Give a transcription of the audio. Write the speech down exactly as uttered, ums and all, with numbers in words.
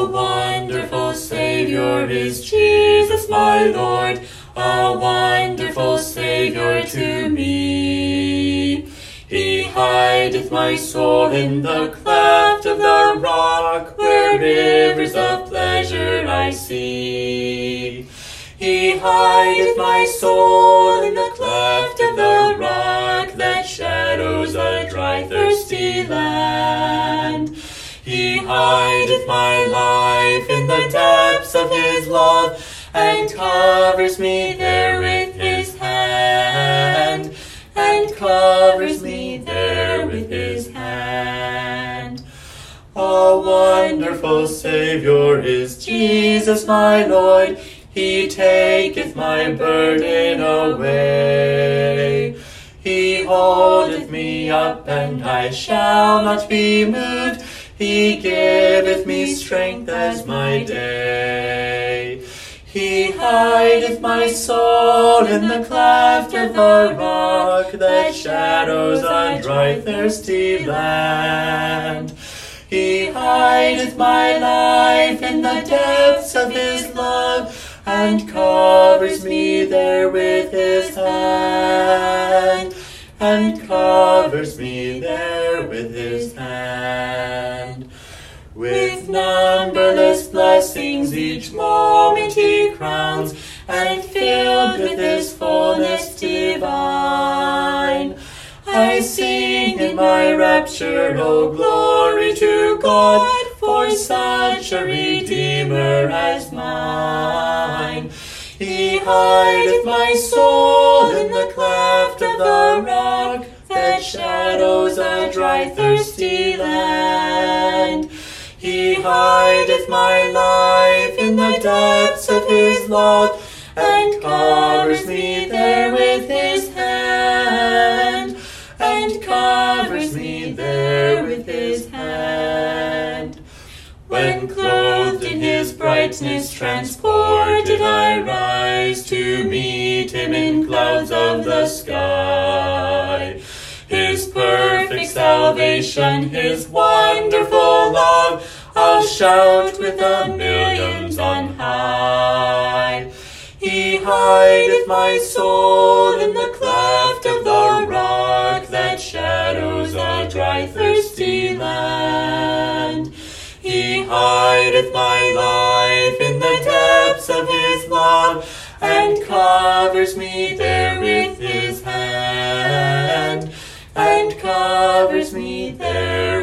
A wonderful Savior is Jesus my Lord, a wonderful Savior to me. He hideth my soul in the cleft of the rock, where rivers of pleasure I see. He hideth my soul in the cleft of the rock, that shadows a dry, thirsty land. He hideth my life in the depths of his love, and covers me there with his hand, and covers me there with his hand. A wonderful Savior is Jesus my Lord, he taketh my burden away. He holdeth me up, and I shall not be moved. He giveth me strength as my day. He hideth my soul in the cleft of the rock, that shadows a dry, thirsty land. He hideth my life in the depths of his love, and covers me there with his hand, and covers me there with his hand. With numberless blessings each moment he crowns, and filled with his fullness divine, I sing in my rapture, oh glory to God, for such a Redeemer as mine. He hideth my soul in the cleft of the rock, that shadows a dry, thirsty land. He hideth my life in the depths of his love, and covers me there with his hand, and covers me there with his hand. When clothed in his brightness, transported I rise to meet him in clouds of the sky. His perfect salvation, his wonderful love, I'll shout with the millions on high. He hideth my soul in the cleft of the rock, that shadows a dry, thirsty land. He hideth my life in the depths of his love, and covers me there with his hand, and covers me there